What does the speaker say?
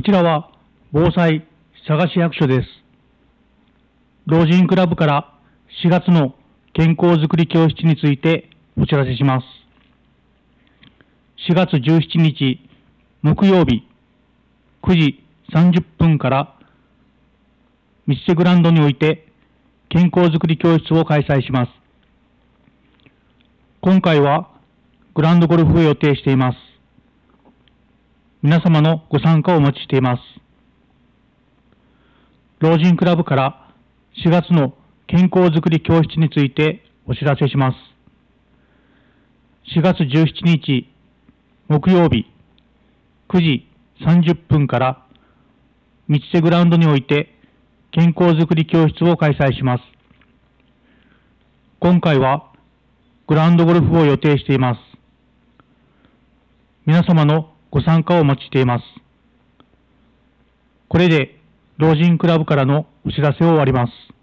ちらは防災佐賀市役所です。老人クラブから4月の健康づくり教室についてお知らせします。4月17日木曜日9時30分から三瀬グラウンドにおいて健康づくり教室を開催します。今回はグラウンドゴルフを予定しています。皆様のご参加をお待ちしています。老人クラブから4月の健康づくり教室についてお知らせします。4月17日木曜日9時30分から三瀬グラウンドにおいて健康づくり教室を開催します。今回はグラウンドゴルフを予定しています。皆様のご参加をお待ちしています。これで老人クラブからのお知らせを終わります。